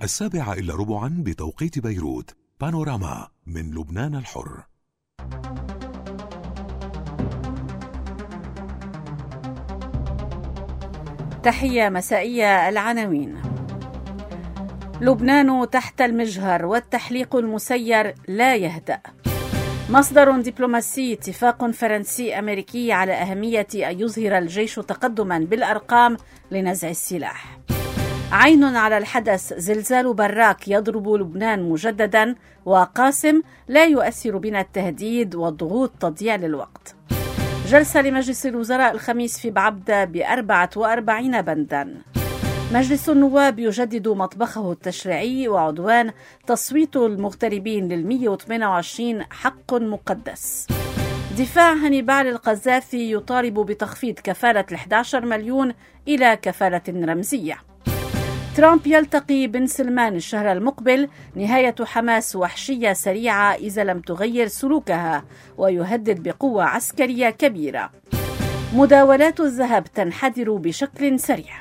7:15 بتوقيت بيروت. بانوراما من لبنان الحر. تحية مسائية. العناوين: لبنان تحت المجهر والتحليق المسير لا يهدأ. مصدر دبلوماسي: اتفاق فرنسي أمريكي على أهمية أن يظهر الجيش تقدما بالأرقام لنزع السلاح. عين على الحدث: زلزال براك يضرب لبنان مجددا، وقاسم: لا يؤثر بنا التهديد والضغوط تضييع للوقت. جلسة لمجلس الوزراء الخميس في بعبدة ب44 بندا. مجلس النواب يجدد مطبخه التشريعي، وعدوان: تصويت المغتربين لل128 حق مقدس. دفاع هانيبال القذافي يطالب بتخفيض كفالة 11 مليون إلى كفالة رمزية. ترامب يلتقي بن سلمان الشهر المقبل. نهاية حماس وحشية سريعة إذا لم تغير سلوكها، ويهدد بقوة عسكرية كبيرة. مداولات الذهب تنحدر بشكل سريع.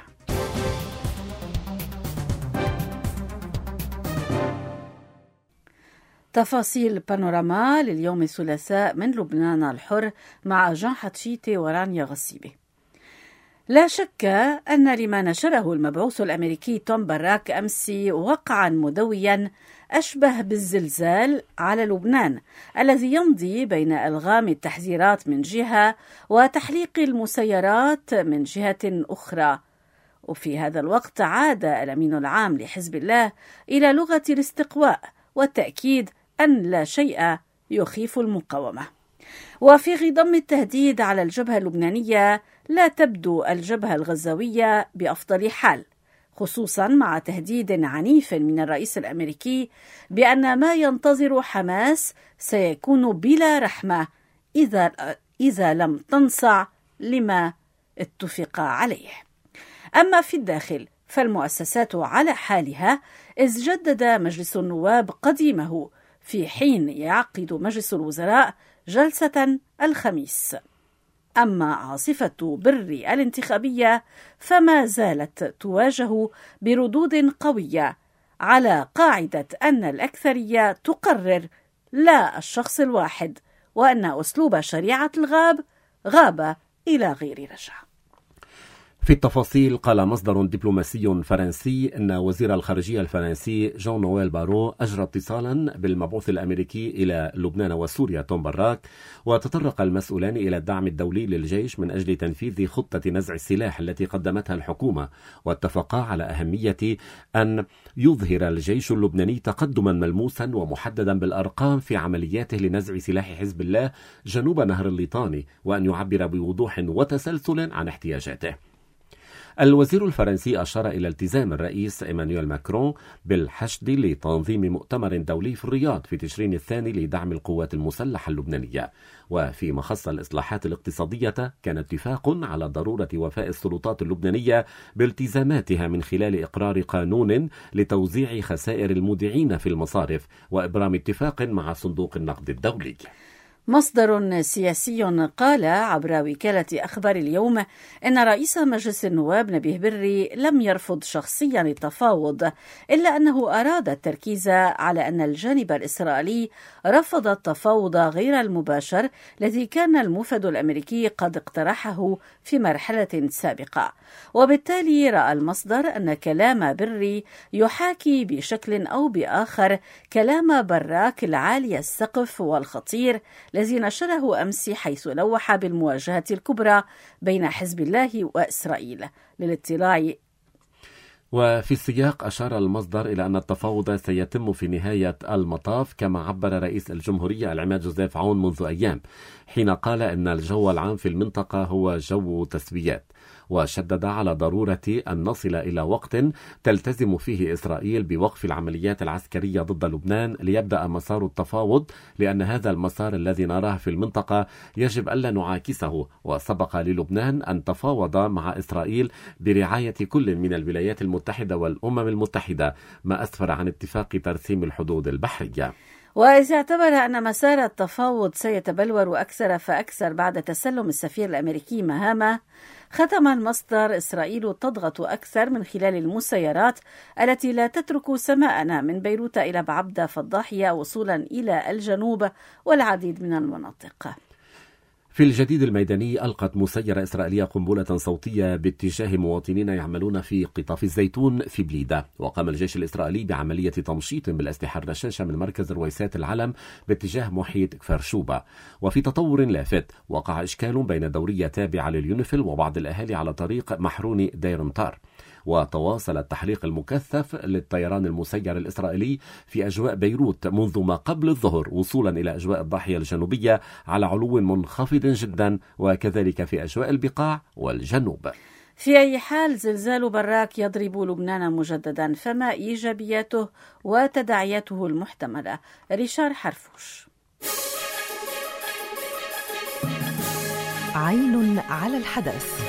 تفاصيل بانوراما لليوم الثلاثاء من لبنان الحر مع جان حتشيتي ورانيا غصيبي. لا شك أن لما نشره المبعوث الأمريكي توم براك أمس وقعا مدويا أشبه بالزلزال على لبنان، الذي يمضي بين ألغام التحذيرات من جهة وتحليق المسيرات من جهة أخرى. وفي هذا الوقت عاد الأمين العام لحزب الله إلى لغة الاستقواء والتأكيد أن لا شيء يخيف المقاومة. وفي غضم التهديد على الجبهة اللبنانية، لا تبدو الجبهة الغزاوية بأفضل حال، خصوصا مع تهديد عنيف من الرئيس الأمريكي بأن ما ينتظر حماس سيكون بلا رحمة إذا لم تنصع لما اتفق عليه. أما في الداخل فالمؤسسات على حالها، إذ جدد مجلس النواب قديمه في حين يعقد مجلس الوزراء جلسة الخميس. أما عاصفة بر الانتخابية فما زالت تواجه بردود قوية على قاعدة أن الأكثرية تقرر لا الشخص الواحد، وأن أسلوب شريعة غاب إلى غير رجعة. في التفاصيل، قال مصدر دبلوماسي فرنسي أن وزير الخارجية الفرنسي جان نويل بارو أجرى اتصالا بالمبعوث الأمريكي إلى لبنان وسوريا توم براك، وتطرق المسؤولان إلى الدعم الدولي للجيش من أجل تنفيذ خطة نزع السلاح التي قدمتها الحكومة، واتفقا على أهمية أن يظهر الجيش اللبناني تقدما ملموسا ومحددا بالأرقام في عملياته لنزع سلاح حزب الله جنوب نهر الليطاني، وأن يعبر بوضوح وتسلسل عن احتياجاته. الوزير الفرنسي أشار إلى التزام الرئيس إيمانويل ماكرون بالحشد لتنظيم مؤتمر دولي في الرياض في تشرين الثاني لدعم القوات المسلحة اللبنانية. وفي مخص الإصلاحات الاقتصادية، كان اتفاق على ضرورة وفاء السلطات اللبنانية بالتزاماتها من خلال إقرار قانون لتوزيع خسائر المودعين في المصارف، وإبرام اتفاق مع صندوق النقد الدولي. مصدر سياسي قال عبر وكالة أخبار اليوم إن رئيس مجلس النواب نبيه بري لم يرفض شخصيا التفاوض، إلا أنه أراد التركيز على أن الجانب الإسرائيلي رفض التفاوض غير المباشر الذي كان الموفد الأمريكي قد اقترحه في مرحلة سابقة. وبالتالي رأى المصدر أن كلام بري يحاكي بشكل أو بآخر كلام براك العالي السقف والخطير الذي نشره أمس، حيث لوح بالمواجهة الكبرى بين حزب الله وإسرائيل. للاطلاع. وفي السياق، أشار المصدر إلى أن التفاوض سيتم في نهاية المطاف، كما عبر رئيس الجمهورية العماد جوزيف عون منذ أيام حين قال أن الجو العام في المنطقة هو جو تسويات، وشدد على ضرورة أن نصل إلى وقت تلتزم فيه إسرائيل بوقف العمليات العسكرية ضد لبنان ليبدأ مسار التفاوض، لأن هذا المسار الذي نراه في المنطقة يجب ألا نعاكسه. وسبق للبنان أن تفاوض مع إسرائيل برعاية كل من الولايات المتحدة والأمم المتحدة، ما أسفر عن اتفاق ترسيم الحدود البحرية. وإذا اعتبر أن مسار التفاوض سيتبلور أكثر فأكثر بعد تسلم السفير الأمريكي مهامه، ختم المصدر: إسرائيل تضغط أكثر من خلال المسيرات التي لا تترك سماءنا من بيروت إلى بعبدة فالضاحية وصولا إلى الجنوب والعديد من المناطق. في الجديد الميداني، ألقت مسيرة إسرائيلية قنبلة صوتية باتجاه مواطنين يعملون في قطاف الزيتون في بليدة. وقام الجيش الإسرائيلي بعملية تمشيط بالأسلحة الرشاشة من مركز رويسات العلم باتجاه محيط كفر شوبة. وفي تطور لافت، وقع إشكال بين دورية تابعة لليونيفيل وبعض الأهالي على طريق محروني دير مطار. وتواصل التحليق المكثف للطيران المسير الإسرائيلي في أجواء بيروت منذ ما قبل الظهر وصولا إلى أجواء الضاحية الجنوبية على علو منخفض جدا، وكذلك في أجواء البقاع والجنوب. في أي حال، زلزال براك يضرب لبنان مجددا، فما إيجابياته وتداعياته المحتملة؟ ريشار حرفوش. عين على الحدث.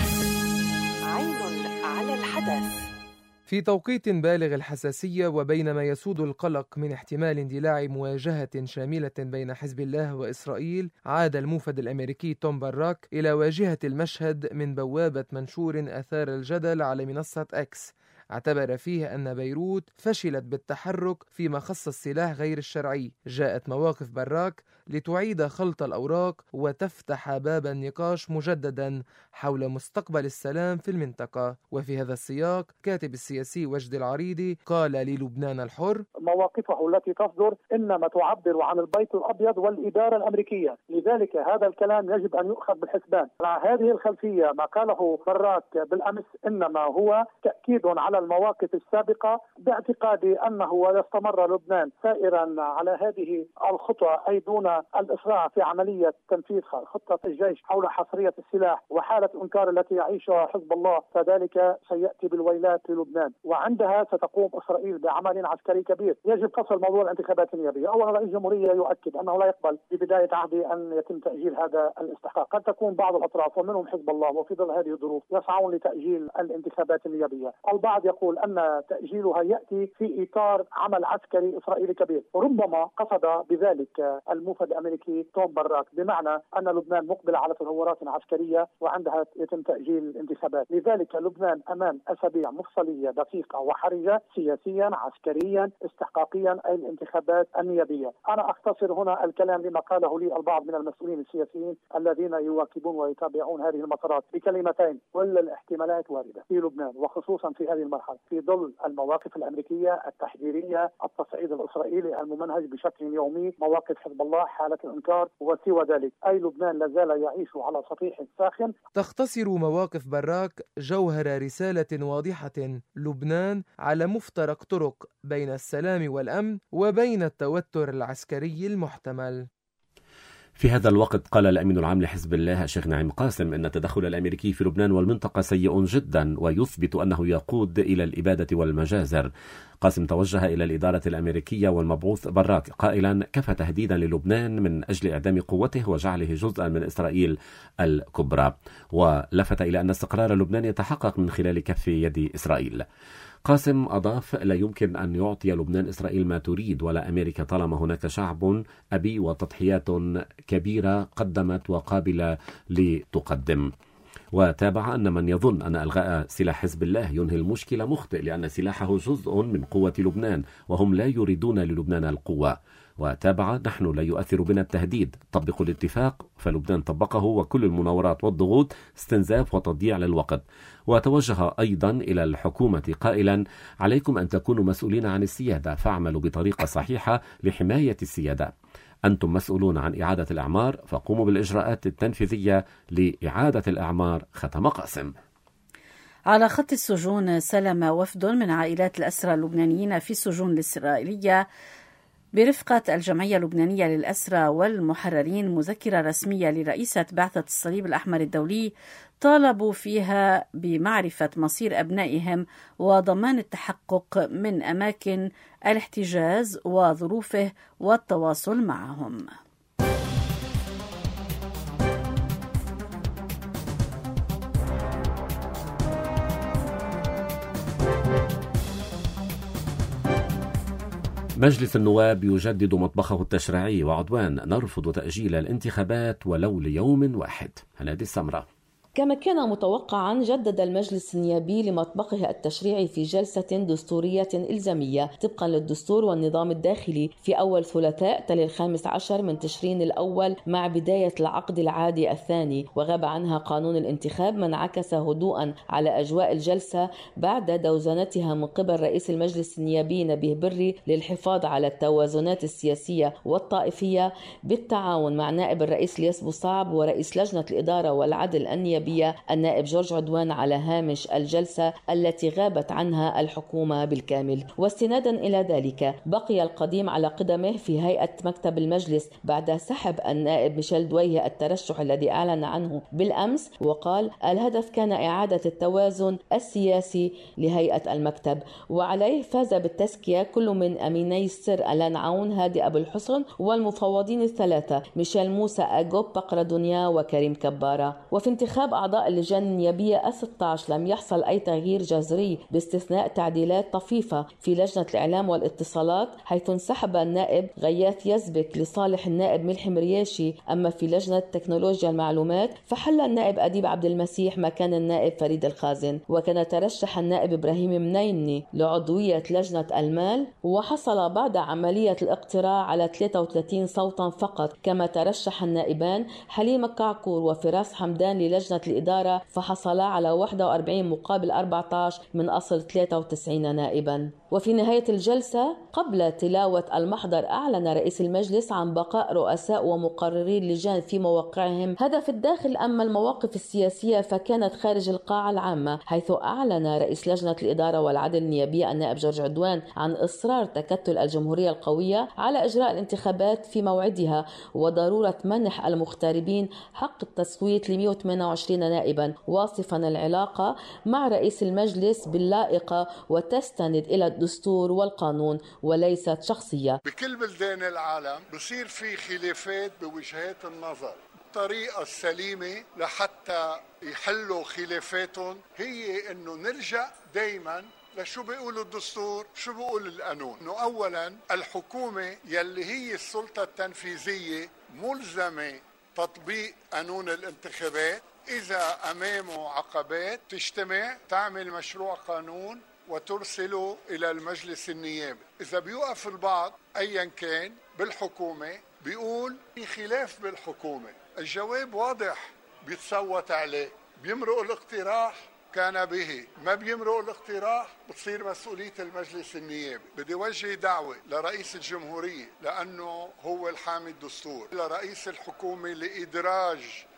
في توقيت بالغ الحساسية وبينما يسود القلق من احتمال اندلاع مواجهة شاملة بين حزب الله وإسرائيل، عاد الموفد الأمريكي توم باراك إلى واجهة المشهد من بوابة منشور أثار الجدل على منصة إكس، اعتبر فيه أن بيروت فشلت بالتحرك فيما خص السلاح غير الشرعي. جاءت مواقف باراك لتعيد خلط الأوراق وتفتح باب النقاش مجددا حول مستقبل السلام في المنطقة. وفي هذا السياق، كاتب السياسي وجدي العريضي قال للبنان الحر: مواقفه التي تصدر إنما تعبر عن البيت الأبيض والإدارة الأمريكية، لذلك هذا الكلام يجب أن يؤخذ بالحسبان. على هذه الخلفية ما قاله باراك بالأمس إنما هو تأكيد على المواقف السابقة، باعتقادي أنه يستمر لبنان سائرا على هذه الخطوة، أي دون الإسراع في عملية تنفيذ خطة الجيش حول حصرية السلاح وحالة إنكار التي يعيشها حزب الله، فذلك سيأتي بالويلات للبنان. وعندها ستقوم إسرائيل بعمل عسكري كبير. يجب قصر موضوع الانتخابات النيابية. أولا، رئيس الجمهورية يؤكد أنه لا يقبل ببداية عهده أن يتم تأجيل هذا الاستحقاق. قد تكون بعض الأطراف ومنهم حزب الله وفي ظل هذه الظروف يسعون لتأجيل الانتخابات النيابية. البعض يقول أن تأجيلها يأتي في إطار عمل عسكري إسرائيلي كبير، ربما قصد بذلك الموفد الأمريكي توم باراك، بمعنى أن لبنان مقبل على تطورات عسكرية وعندها يتم تأجيل الانتخابات. لذلك لبنان أمام أسابيع مفصلية دقيقة وحرجة سياسيا، عسكريا، استحقاقيا، أي الانتخابات النيابية. أنا أختصر هنا الكلام لما قاله لي البعض من المسؤولين السياسيين الذين يواكبون ويتابعون هذه المسارات بكلمتين: كل الاحتمالات واردة في لبنان، وخصوصا في هذه المرحلة في ظل المواقف الأمريكية التحذيرية، التصعيد الإسرائيلي الممنهج بشكل يومي، مواقف حزب الله، حالة الإنكار وسوى ذلك. أي لبنان لازال يعيش على سطيح ساخن. تختصر مواقف باراك جوهر رسالة واضحة: لبنان على مفترق طرق بين السلام والأمن وبين التوتر العسكري المحتمل. في هذا الوقت، قال الأمين العام لحزب الله الشيخ نعيم قاسم إن التدخل الأمريكي في لبنان والمنطقة سيء جدا ويثبت أنه يقود إلى الإبادة والمجازر. قاسم توجه إلى الإدارة الأمريكية والمبعوث باراك قائلا: كفى تهديدا للبنان من أجل إعدام قوته وجعله جزءا من إسرائيل الكبرى. ولفت إلى أن استقرار لبنان يتحقق من خلال كف يد إسرائيل. قاسم أضاف: لا يمكن أن يعطي لبنان إسرائيل ما تريد ولا أمريكا طالما هناك شعب أبي وتضحيات كبيرة قدمت وقابلة لتقدم. وتابع أن من يظن أن إلغاء سلاح حزب الله ينهي المشكلة مخطئ، لأن سلاحه جزء من قوة لبنان وهم لا يريدون للبنان القوة. وتابع: نحن لا يؤثر بنا التهديد، طبقوا الاتفاق، فلبنان طبقه، وكل المناورات والضغوط استنزاف وتضييع للوقت. وتوجه أيضا إلى الحكومة قائلا: عليكم أن تكونوا مسؤولين عن السيادة، فاعملوا بطريقة صحيحة لحماية السيادة. أنتم مسؤولون عن إعادة الأعمار، فقوموا بالإجراءات التنفيذية لإعادة الأعمار. ختم قاسم. على خط السجون، سلم وفد من عائلات الأسرى اللبنانيين في السجون الإسرائيلية برفقة الجمعية اللبنانية للأسرى والمحررين مذكرة رسمية لرئيسة بعثة الصليب الأحمر الدولي، طالبوا فيها بمعرفة مصير أبنائهم وضمان التحقق من أماكن الاحتجاز وظروفه والتواصل معهم. مجلس النواب يجدد مطبخه التشريعي وعدوان نرفض تأجيل الانتخابات ولو ليوم واحد. هنادي السمرة. كما كان متوقعا، جدد المجلس النيابي لمطبخه التشريعي في جلسة دستورية إلزامية طبقا للدستور والنظام الداخلي في أول ثلاثاء تلي 15 من تشرين الأول مع بداية العقد العادي الثاني، وغاب عنها قانون الانتخاب ما انعكس هدوءا على أجواء الجلسة بعد دوزنتها من قبل رئيس المجلس النيابي نبيه بري للحفاظ على التوازنات السياسية والطائفية بالتعاون مع نائب الرئيس الياس بوصعب ورئيس لجنة الإدارة والعدل النيابي النائب جورج عدوان على هامش الجلسة التي غابت عنها الحكومة بالكامل. واستنادا إلى ذلك بقي القديم على قدمه في هيئة مكتب المجلس بعد سحب النائب ميشيل دويه الترشح الذي أعلن عنه بالأمس، وقال الهدف كان إعادة التوازن السياسي لهيئة المكتب، وعليه فاز بالتزكية كل من أميني السر ألان عون هادي أبو الحسن والمفوضين الثلاثة ميشيل موسى أجوب بقرة دنيا وكريم كبارة. وفي انتخاب أعضاء اللجان النيابية 16 لم يحصل أي تغيير جذري باستثناء تعديلات طفيفة في لجنة الإعلام والاتصالات، حيث انسحب النائب غياث يزبك لصالح النائب ملحم مرياشي. أما في لجنة تكنولوجيا المعلومات فحل النائب أديب عبد المسيح مكان النائب فريد الخازن، وكان ترشح النائب إبراهيم منيني لعضوية لجنة المال وحصل بعد عملية الاقتراع على 33 صوتا فقط، كما ترشح النائبان حليم كعكور وفراس حمدان للجنة الإدارة فحصلا على 41 مقابل 14 من أصل 93 نائبا. وفي نهاية الجلسة قبل تلاوة المحضر أعلن رئيس المجلس عن بقاء رؤساء ومقرري اللجان في مواقعهم هذا في الداخل. أما المواقف السياسية فكانت خارج القاعة العامة، حيث أعلن رئيس لجنة الإدارة والعدل النيابية النائب جورج عدوان عن إصرار تكتل الجمهورية القوية على إجراء الانتخابات في موعدها وضرورة منح المغتربين حق التصويت ل 128 نائبا، واصفا العلاقة مع رئيس المجلس باللائقة وتستند إلى الدستور والقانون وليست شخصية. بكل بلدان العالم بصير في خلافات بوجهات النظر. الطريقة السليمة لحتى يحلوا خلافاتهم هي انه نرجع دايما لشو بيقول الدستور، شو بيقول القانون. انه اولا الحكومة يلي هي السلطة التنفيذية ملزمة تطبيق قانون الانتخابات. إذا أمامه عقبات تجتمع تعمل مشروع قانون وترسله إلى المجلس النيابي. إذا بيوقف البعض أيا كان بالحكومة بيقول في خلاف بالحكومة، الجواب واضح، بيتصوت عليه. بيمرق الاقتراح كان به، ما بيمرق الاقتراح بتصير مسؤولية المجلس النيابي. بدي وجه دعوة لرئيس الجمهورية لأنه هو الحامي الدستور، لرئيس الحكومة لإدراج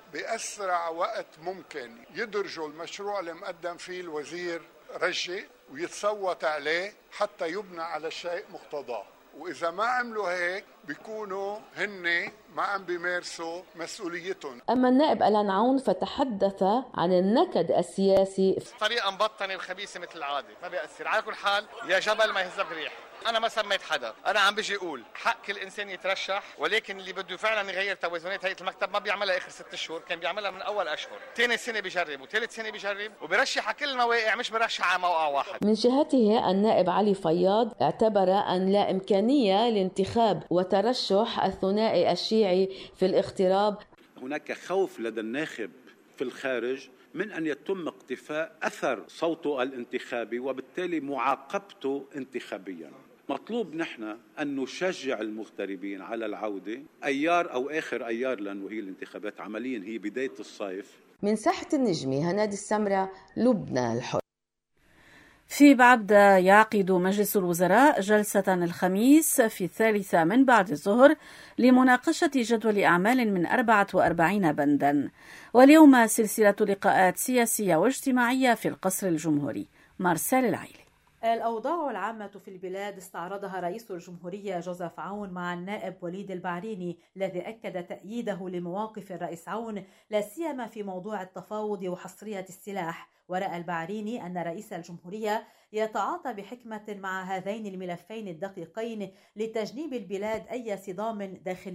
بأسرع وقت ممكن يدرجوا المشروع اللي مقدم فيه الوزير رجي ويتصوت عليه حتى يبنى على شيء مقتضاه. وإذا ما عملوا هيك بيكونوا هن ما عم بيمارسوا مسؤوليتهم. أما النائب ألان عون فتحدث عن النكد السياسي. طريقة مبطنة وخبيثة مثل العادة، ما بيأثر. على كل حال يا جبل ما يهزك ريح. أنا ما سميت حدا، أنا عم بيجي أقول حق كل إنسان يترشح، ولكن اللي بده فعلا يغير توازنات هيئة المكتب ما بيعملها آخر 6 شهور، كان بيعملها من أول أشهر. ثاني سنة بيجرب وثالث سنة بيجرب وبيرشح على كل المواقع، مش برشح على موقع واحد. من جهته النائب علي فياض اعتبر أن لا إمكانية لانتخاب وترشح الثنائي الشيعي في الاغتراب. هناك خوف لدى الناخب في الخارج من أن يتم اقتفاء أثر صوته الانتخابي وبالتالي معاقبته انتخابيا. مطلوب نحن أن نشجع المغتربين على العودة أيار أو آخر أيار، لأنه هي الانتخابات عمليا هي بداية الصيف. من ساحة النجمة هنادي السمرة، لبنان الحر. في بعبدة يعقد مجلس الوزراء جلسة الخميس في 1:03 من بعد الظهر لمناقشة جدول أعمال من 44 بندا، واليوم سلسلة لقاءات سياسية واجتماعية في القصر الجمهوري. مارسيل العيلي. الأوضاع العامة في البلاد استعرضها رئيس الجمهورية جوزيف عون مع النائب وليد البعريني، الذي أكد تأييده لمواقف الرئيس عون لا سيما في موضوع التفاوض وحصرية السلاح. ورأى البعريني أن رئيس الجمهورية يتعاطى بحكمة مع هذين الملفين الدقيقين لتجنيب البلاد أي صدام داخلي.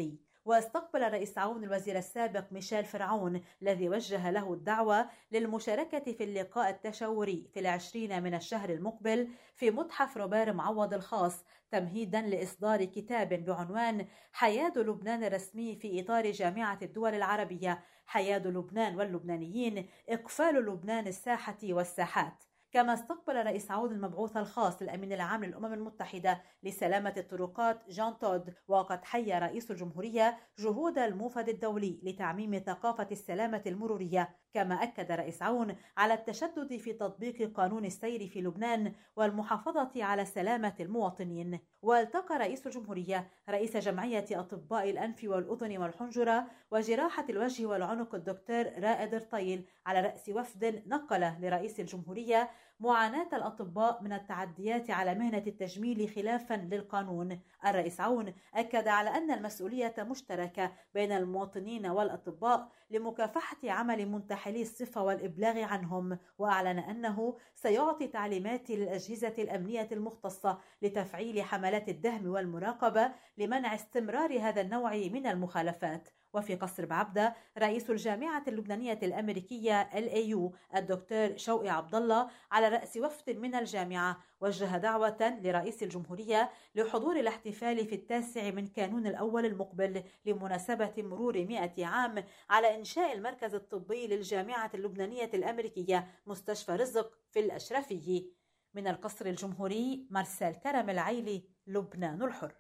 واستقبل الرئيس عون الوزير السابق ميشيل فرعون الذي وجه له الدعوة للمشاركة في اللقاء التشاوري في 20 من الشهر المقبل في متحف روبير معوض الخاص، تمهيدا لإصدار كتاب بعنوان حياة لبنان الرسمي في إطار جامعة الدول العربية، حياة لبنان واللبنانيين، إقفال لبنان الساحة والساحات. كما استقبل الرئيس عون المبعوث الخاص للأمين العام للأمم المتحدة لسلامة الطرقات جون تود، وقد حيّ رئيس الجمهورية جهود الموفد الدولي لتعميم ثقافة السلامة المرورية. كما أكد رئيس عون على التشدد في تطبيق قانون السير في لبنان والمحافظة على سلامة المواطنين. والتقى رئيس الجمهورية رئيس جمعية أطباء الأنف والأذن والحنجرة وجراحة الوجه والعنق الدكتور رائد رطيل على رأس وفد نقل لرئيس الجمهورية معاناة الأطباء من التعديات على مهنة التجميل خلافا للقانون. الرئيس عون أكد على أن المسؤولية مشتركة بين المواطنين والأطباء لمكافحة عمل منتحلي الصفة والإبلاغ عنهم، وأعلن أنه سيعطي تعليمات للأجهزة الأمنية المختصة لتفعيل حملات الدهم والمراقبة لمنع استمرار هذا النوع من المخالفات. وفي قصر بعبدة رئيس الجامعة اللبنانية الأمريكية LAU الدكتور شوقي عبد الله على رأس وفد من الجامعة وجه دعوة لرئيس الجمهورية لحضور الاحتفال في 9 من كانون الأول المقبل لمناسبة مرور 100 عام على إنشاء المركز الطبي للجامعة اللبنانية الأمريكية مستشفى رزق في الأشرفية. من القصر الجمهوري مارسيل كرم العيلي، لبنان الحر.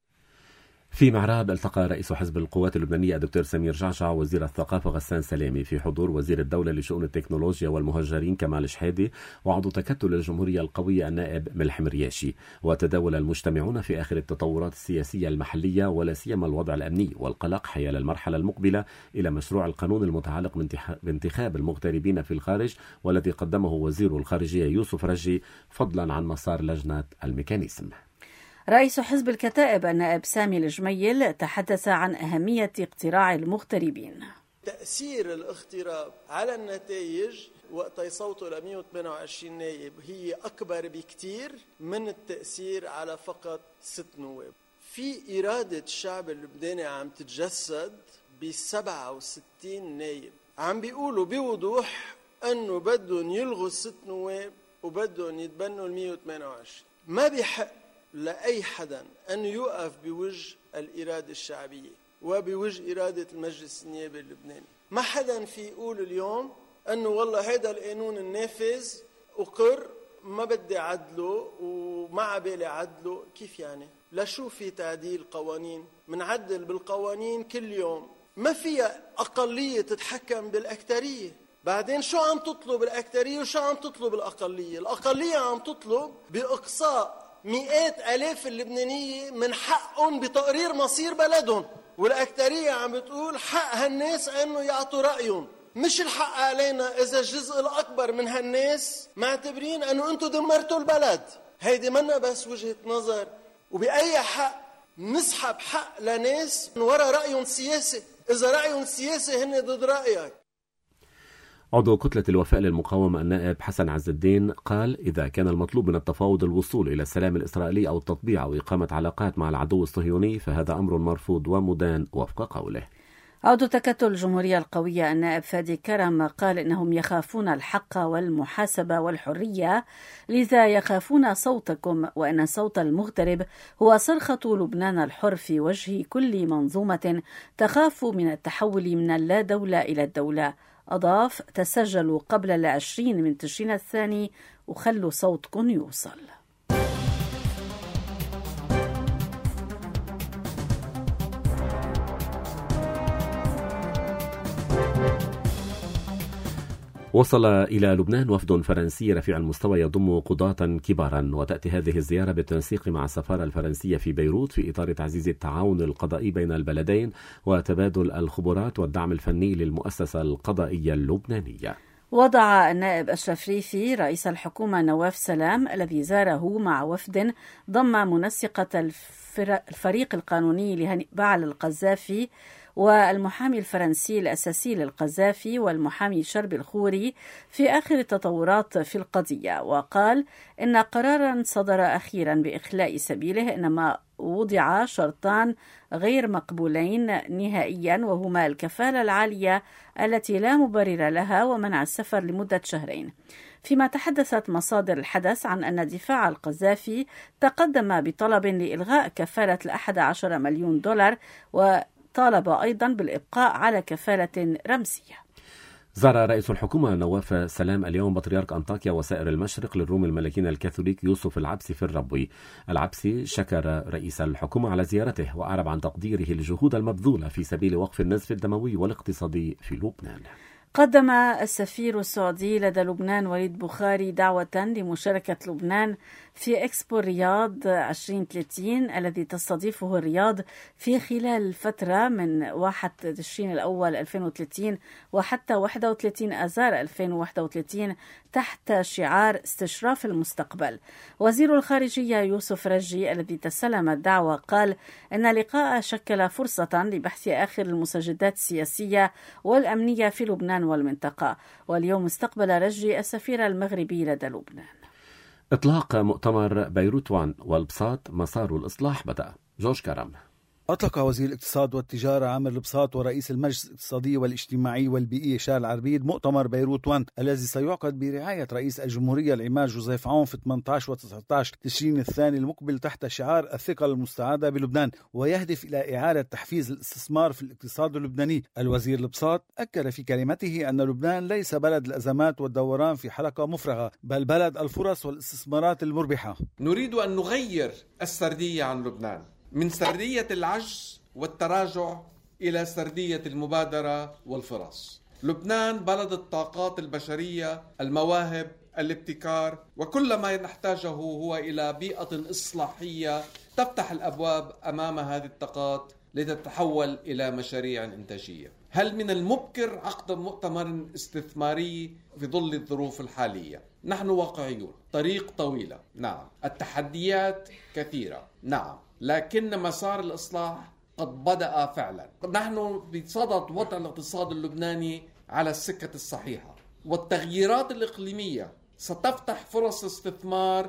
في معراب التقى رئيس حزب القوات اللبنانية الدكتور سمير جعجع وزير الثقافة غسان سلامي في حضور وزير الدولة لشؤون التكنولوجيا والمهجرين كمال شحادي وعضو تكتل الجمهورية القوية النائب ملحم رياشي. وتداول المجتمعون في آخر التطورات السياسية المحلية ولا سيما الوضع الأمني والقلق حيال المرحلة المقبلة إلى مشروع القانون المتعلق بانتخاب المغتربين في الخارج والذي قدمه وزير الخارجية يوسف رجي فضلا عن مسار لجنة الميكانيزم. رئيس حزب الكتائب النائب سامي الجميل تحدث عن أهمية اقتراع المغتربين. تأثير الاغتراب على النتائج وقت يصوتوا ل 128 نائب هي أكبر بكتير من التأثير على فقط 6 نواب. في إرادة الشعب اللبناني عم تتجسد ب 67 نائب عم بيقولوا بوضوح أنه بدهم يلغوا 6 نواب وبدهم يتبنوا ال 128. ما بيحق لأي حدا أن يوقف بوجه الإرادة الشعبية وبوجه إرادة المجلس النيابي اللبناني. ما حدا في يقول اليوم أنه والله هذا القانون النافذ وقر ما بدي عدله وما عبالي عدله. كيف يعني؟ لشو في تعديل قوانين؟ منعدل بالقوانين كل يوم، ما فيها أقلية تتحكم بالأكترية. بعدين شو عم تطلب الأكترية وشو عم تطلب الأقلية؟ الأقلية عم تطلب بإقصاء مئات آلاف اللبنانية من حقهم بتقرير مصير بلدهم، والأكترية عم بتقول حق هالناس أنه يعطوا رأيهم. مش الحق علينا إذا الجزء الأكبر من هالناس معتبرين أنه أنتوا دمرتوا البلد. هيدي منا بس وجهة نظر، وبأي حق نسحب حق لناس من وراء رأيهم السياسي إذا رأيهم السياسي هن ضد رأيك. عضو كتلة الوفاء للمقاومة النائب حسن عز الدين قال إذا كان المطلوب من التفاوض الوصول إلى السلام الإسرائيلي أو التطبيع أو إقامة علاقات مع العدو الصهيوني فهذا أمر مرفوض ومدان وفق قوله. عضو تكتل الجمهورية القوية النائب فادي كرم قال إنهم يخافون الحق والمحاسبة والحرية، لذا يخافون صوتكم، وإن صوت المغترب هو صرخة لبنان الحر في وجه كل منظومة تخاف من التحول من اللا دولة إلى الدولة. أضاف تسجلوا قبل 20 من تشرين الثاني وخلوا صوتكم يوصل. وصل إلى لبنان وفد فرنسي رفيع المستوى يضم قضاة كبارا، وتأتي هذه الزيارة بالتنسيق مع السفارة الفرنسية في بيروت في إطار تعزيز التعاون القضائي بين البلدين وتبادل الخبرات والدعم الفني للمؤسسة القضائية اللبنانية. وضع النائب أشرف ريفي رئيس الحكومة نواف سلام الذي زاره مع وفد ضم منسقة الفريق القانوني لهاني بعل القذافي والمحامي الفرنسي الأساسي للقذافي والمحامي شربي الخوري في آخر التطورات في القضية، وقال إن قرارا صدر أخيرا بإخلاء سبيله، إنما وضع شرطان غير مقبولين نهائيا، وهما الكفالة العالية التي لا مبرر لها ومنع السفر لمدة شهرين. فيما تحدثت مصادر الحدث عن أن دفاع القذافي تقدم بطلب لإلغاء كفالة 11 مليون دولار، وطالب أيضا بالإبقاء على كفالة رمزية. زار رئيس الحكومة نواف سلام اليوم بطريرك أنطاكيا وسائر المشرق للروم الملكين الكاثوليك يوسف العبسي في الربوي. العبسي شكر رئيس الحكومة على زيارته وأعرب عن تقديره للجهود المبذولة في سبيل وقف النزف الدموي والاقتصادي في لبنان. قدم السفير السعودي لدى لبنان وليد بخاري دعوة لمشاركة لبنان في إكسبو الرياض 2030 الذي تستضيفه الرياض في خلال الفترة من 1 تشرين الأول 2030 وحتى 31 آذار 2031 تحت شعار استشراف المستقبل. وزير الخارجية يوسف رجي الذي تسلم الدعوة قال إن اللقاء شكل فرصة لبحث آخر المستجدات السياسية والأمنية في لبنان والمنطقة. واليوم استقبل رجي السفير المغربي لدى لبنان. إطلاق مؤتمر بيروت 1 والبساط مسار الإصلاح بدأ. جورج كرم. أطلق وزير الاقتصاد والتجارة عامر البساط ورئيس المجلس الاقتصادي والاجتماعي والبيئي شارل عربيد مؤتمر بيروت 1 الذي سيعقد برعاية رئيس الجمهورية العماد جوزيف عون في 18 و19 تشرين الثاني المقبل تحت شعار الثقة المستعادة بلبنان، ويهدف إلى إعادة تحفيز الاستثمار في الاقتصاد اللبناني. الوزير البساط أكد في كلمته أن لبنان ليس بلد الأزمات والدوران في حلقة مفرغة، بل بلد الفرص والاستثمارات المربحة. نريد أن نغير السردية عن لبنان من سردية العجز والتراجع إلى سردية المبادرة والفرص. لبنان بلد الطاقات البشرية، المواهب، الابتكار، وكل ما نحتاجه هو إلى بيئة إصلاحية تفتح الأبواب أمام هذه الطاقات لتتحول إلى مشاريع إنتاجية. هل من المبكر عقد مؤتمر استثماري في ظل الظروف الحالية؟ نحن واقعيون، طريق طويلة، نعم، التحديات كثيرة، نعم، لكن مسار الإصلاح قد بدأ فعلا. نحن بصدد وضع الاقتصاد اللبناني على السكة الصحيحة، والتغييرات الإقليمية ستفتح فرص استثمار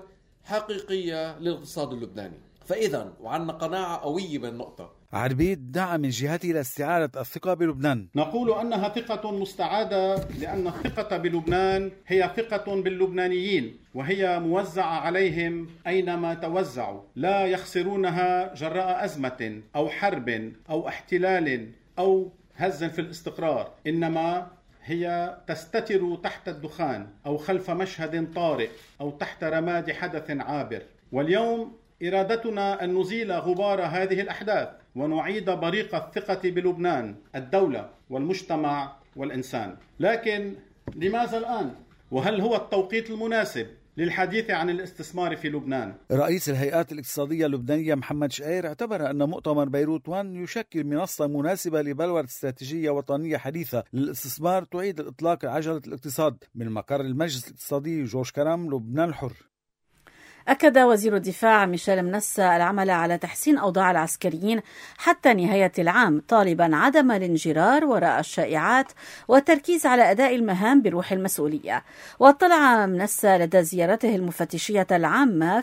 حقيقية للاقتصاد اللبناني. فإذا وعندنا قناعة قوية بالنقطة. عربيد دعا من جهته لاستعادة الثقة بلبنان. نقول أنها ثقة مستعادة لأن الثقة بلبنان هي ثقة باللبنانيين، وهي موزعة عليهم أينما توزعوا، لا يخسرونها جراء أزمة أو حرب أو احتلال أو هز في الاستقرار، إنما هي تستتر تحت الدخان أو خلف مشهد طارئ أو تحت رماد حدث عابر. واليوم إرادتنا أن نزيل غبار هذه الأحداث ونعيد بريق الثقة بلبنان، الدولة والمجتمع والإنسان. لكن لماذا الآن؟ وهل هو التوقيت المناسب للحديث عن الاستثمار في لبنان؟ رئيس الهيئات الاقتصادية اللبنانية محمد شقير اعتبر أن مؤتمر بيروت 1 يشكل منصة مناسبة لبلورة استراتيجية وطنية حديثة للاستثمار تعيد الإطلاق عجلة الاقتصاد. من مقر المجلس الاقتصادي جورج كرم، لبنان الحر. أكد وزير الدفاع ميشيل منسى العمل على تحسين أوضاع العسكريين حتى نهاية العام، طالبا عدم الانجرار وراء الشائعات والتركيز على أداء المهام بروح المسؤولية. واطلع منسى لدى زيارته المفتشية العامة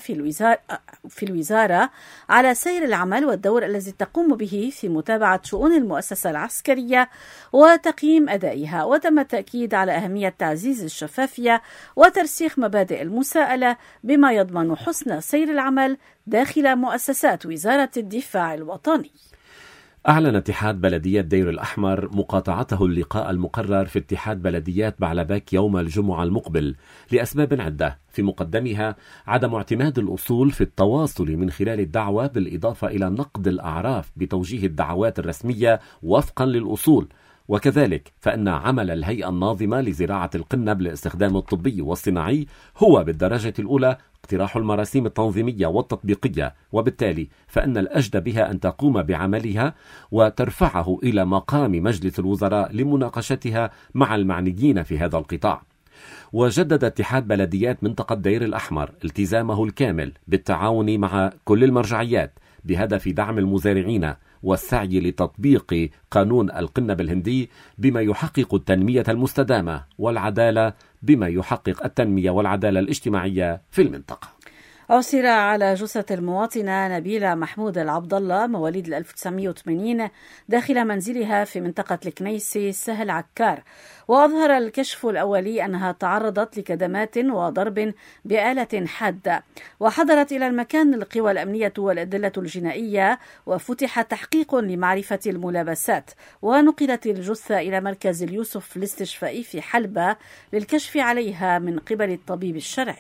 في الوزارة على سير العمل والدور الذي تقوم به في متابعة شؤون المؤسسة العسكرية وتقييم أدائها، وتم التأكيد على أهمية تعزيز الشفافية وترسيخ مبادئ المساءلة بما يضمن حسن سير العمل داخل مؤسسات وزارة الدفاع الوطني. أعلن اتحاد بلديات دير الأحمر مقاطعته اللقاء المقرر في اتحاد بلديات بعلبك يوم الجمعة المقبل لأسباب عدة، في مقدمها عدم اعتماد الأصول في التواصل من خلال الدعوة، بالإضافة إلى نقد الأعراف بتوجيه الدعوات الرسمية وفقا للأصول. وكذلك فإن عمل الهيئة الناظمة لزراعة القنب لاستخدام الطبي والصناعي هو بالدرجة الأولى اقتراح المراسيم التنظيمية والتطبيقية، وبالتالي فإن الأجدى بها أن تقوم بعملها وترفعه إلى مقام مجلس الوزراء لمناقشتها مع المعنيين في هذا القطاع. وجدد اتحاد بلديات منطقة دير الأحمر التزامه الكامل بالتعاون مع كل المرجعيات بهدف دعم المزارعين والسعي لتطبيق قانون القنب الهندي بما يحقق التنمية المستدامة والعدالة بما يحقق التنمية والعدالة الاجتماعية في المنطقة. عثر على جثة المواطنة نبيلة محمود العبد الله مواليد 1980 داخل منزلها في منطقة الكنيسة سهل عكار، وأظهر الكشف الأولي أنها تعرضت لكدمات وضرب بآلة حادة، وحضرت إلى المكان القوى الأمنية والأدلة الجنائية وفتح تحقيق لمعرفة الملابسات، ونقلت الجثة إلى مركز اليوسف الاستشفائي في حلبة للكشف عليها من قبل الطبيب الشرعي.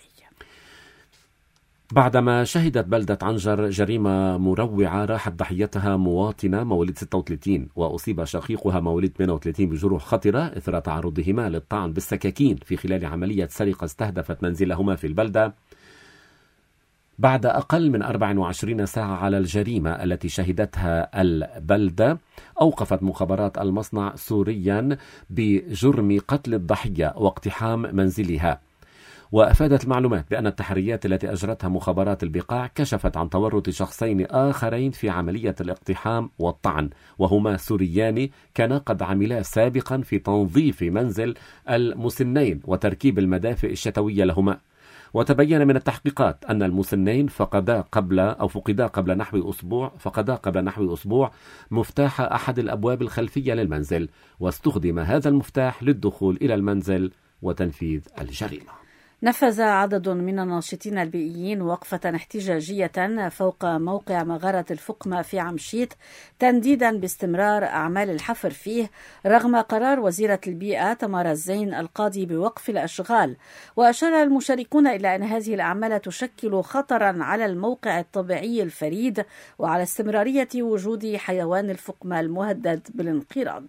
بعدما شهدت بلدة عنجر جريمة مروعة راحت ضحيتها مواطنة مواليد 36 وأصيب شقيقها مواليد 38 بجروح خطرة إثر تعرضهما للطعن بالسكاكين في خلال عملية سرقة استهدفت منزلهما في البلدة بعد أقل من 24 ساعة على الجريمة التي شهدتها البلدة. أوقفت مخابرات المصنع سوريا بجرم قتل الضحية واقتحام منزلها، وأفادت المعلومات بأن التحريات التي أجرتها مخابرات البقاع كشفت عن تورط شخصين آخرين في عملية الاقتحام والطعن، وهما سوريان كانا قد عملا سابقا في تنظيف منزل المسنين وتركيب المدافئ الشتوية لهما. وتبين من التحقيقات أن المسنين فقدا قبل نحو أسبوع مفتاح أحد الأبواب الخلفية للمنزل، واستخدم هذا المفتاح للدخول إلى المنزل وتنفيذ الجريمة. نفذ عدد من الناشطين البيئيين وقفة احتجاجية فوق موقع مغارة الفقمة في عمشيت تنديدا باستمرار أعمال الحفر فيه رغم قرار وزيرة البيئة تمار الزين القاضي بوقف الأشغال. وأشار المشاركون إلى أن هذه الأعمال تشكل خطرا على الموقع الطبيعي الفريد وعلى استمرارية وجود حيوان الفقمة المهدد بالانقراض.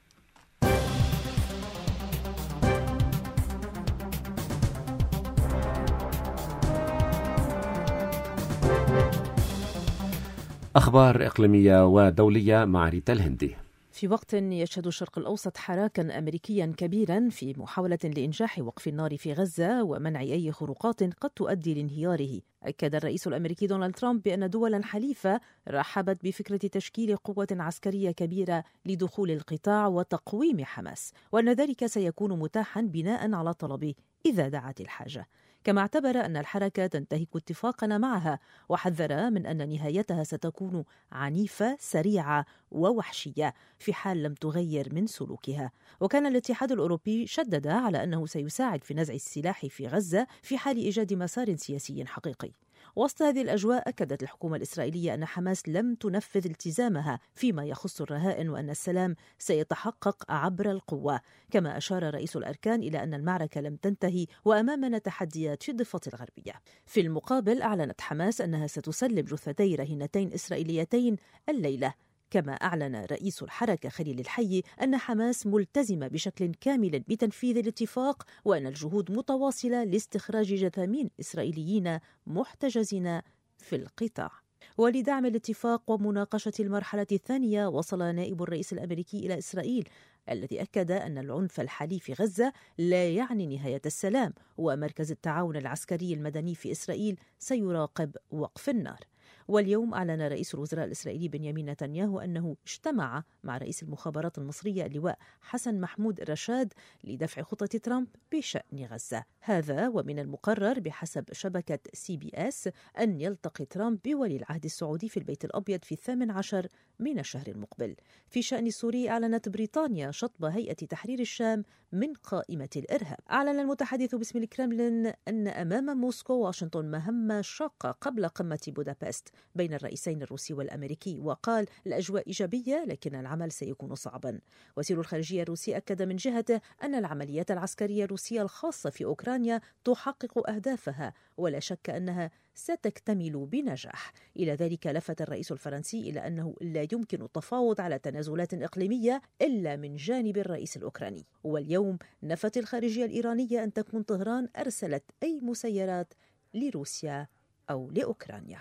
أخبار إقليمية ودولية مع ريتا الهندي. في وقت يشهد الشرق الأوسط حراكا أمريكيا كبيرا في محاولة لإنجاح وقف النار في غزة ومنع أي خروقات قد تؤدي لانهياره، أكد الرئيس الأمريكي دونالد ترامب بأن دولا حليفة رحبت بفكرة تشكيل قوة عسكرية كبيرة لدخول القطاع وتقويم حماس، وأن ذلك سيكون متاحا بناء على طلبه إذا دعت الحاجة. كما اعتبر أن الحركة تنتهك اتفاقنا معها، وحذر من أن نهايتها ستكون عنيفة سريعة ووحشية في حال لم تغير من سلوكها. وكان الاتحاد الأوروبي شدد على أنه سيساعد في نزع السلاح في غزة في حال إيجاد مسار سياسي حقيقي. وسط هذه الأجواء أكدت الحكومة الإسرائيلية أن حماس لم تنفذ التزامها فيما يخص الرهائن وأن السلام سيتحقق عبر القوة. كما أشار رئيس الأركان إلى أن المعركة لم تنتهي وأمامنا تحديات في الضفة الغربية. في المقابل أعلنت حماس أنها ستسلم جثتي رهينتين إسرائيليتين الليلة. كما أعلن رئيس الحركة خليل الحي أن حماس ملتزمة بشكل كامل بتنفيذ الاتفاق وأن الجهود متواصلة لاستخراج جثامين إسرائيليين محتجزين في القطاع. ولدعم الاتفاق ومناقشة المرحلة الثانية وصل نائب الرئيس الأمريكي إلى إسرائيل الذي أكد أن العنف الحالي في غزة لا يعني نهاية السلام، ومركز التعاون العسكري المدني في إسرائيل سيراقب وقف النار. واليوم أعلن رئيس الوزراء الإسرائيلي بنيامين نتنياهو أنه اجتمع مع رئيس المخابرات المصرية اللواء حسن محمود رشاد لدفع خطة ترامب بشأن غزة. هذا ومن المقرر بحسب شبكة CBS أن يلتقي ترامب بولي العهد السعودي في البيت الأبيض في 18 من الشهر المقبل. في شأن سوريا أعلنت بريطانيا شطب هيئة تحرير الشام من قائمة الإرهاب. أعلن المتحدث باسم الكرملين أن أمام موسكو واشنطن مهمة شاقة قبل قمة بودابست بين الرئيسين الروسي والأمريكي، وقال الأجواء إيجابية لكن العمل سيكون صعبا. وزير الخارجية الروسي أكد من جهته أن العمليات العسكرية الروسية الخاصة في أوكرانيا تحقق أهدافها ولا شك أنها ستكتمل بنجاح. إلى ذلك لفت الرئيس الفرنسي إلى أنه لا يمكن التفاوض على تنازلات إقليمية إلا من جانب الرئيس الأوكراني. واليوم نفت الخارجية الإيرانية أن تكون طهران أرسلت أي مسيرات لروسيا أو لأوكرانيا.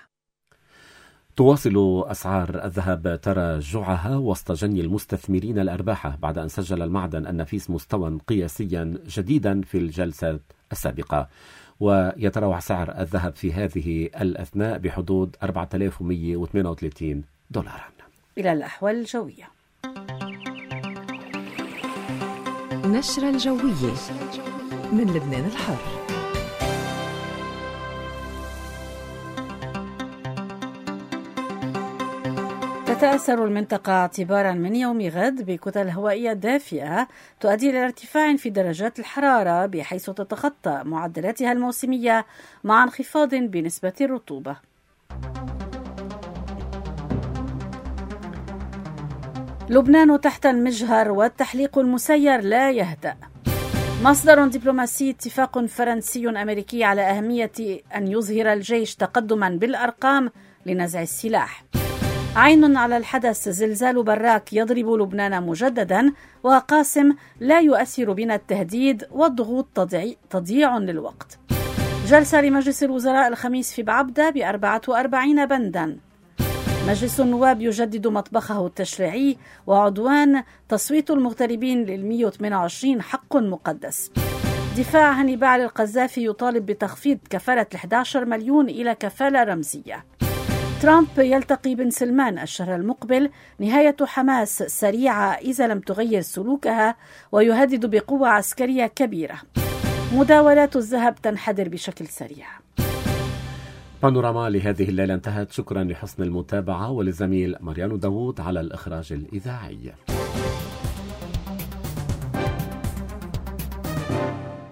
تواصل أسعار الذهب تراجعها وسط جني المستثمرين الأرباح بعد أن سجل المعدن النفيس مستوى قياسيا جديدا في الجلسة السابقة، ويتراوح سعر الذهب في هذه الأثناء بحدود $4138. إلى الأحوال الجوية. نشرة الجوية من لبنان الحر. تتأثر المنطقة اعتبارا من يوم غد بكتل هوائية دافئة تؤدي إلى ارتفاع في درجات الحرارة بحيث تتخطى معدلاتها الموسمية مع انخفاض بنسبة الرطوبة. لبنان تحت المجهر والتحليق المسير لا يهدأ. مصدر دبلوماسي: اتفاق فرنسي أمريكي على أهمية أن يظهر الجيش تقدما بالأرقام لنزع السلاح. عين على الحدث: زلزال براك يضرب لبنان مجددا، وقاسم: لا يؤثر بنا التهديد والضغوط تضييع للوقت. جلسة لمجلس الوزراء الخميس في بعبدة ب44 بندا. مجلس النواب يجدد مطبخه التشريعي، وعدوان: تصويت المغتربين لل128 حق مقدس. دفاع هانيبال القذافي يطالب بتخفيض كفالة 11 مليون إلى كفالة رمزية. ترامب يلتقي بن سلمان الشهر المقبل. نهاية حماس سريعة إذا لم تغير سلوكها، ويهدد بقوة عسكرية كبيرة. مداولات الذهب تنحدر بشكل سريع. بانوراما لهذه الليلة انتهت. شكرا لحسن المتابعة، وللزميل ماريانو داوود على الإخراج الإذاعي.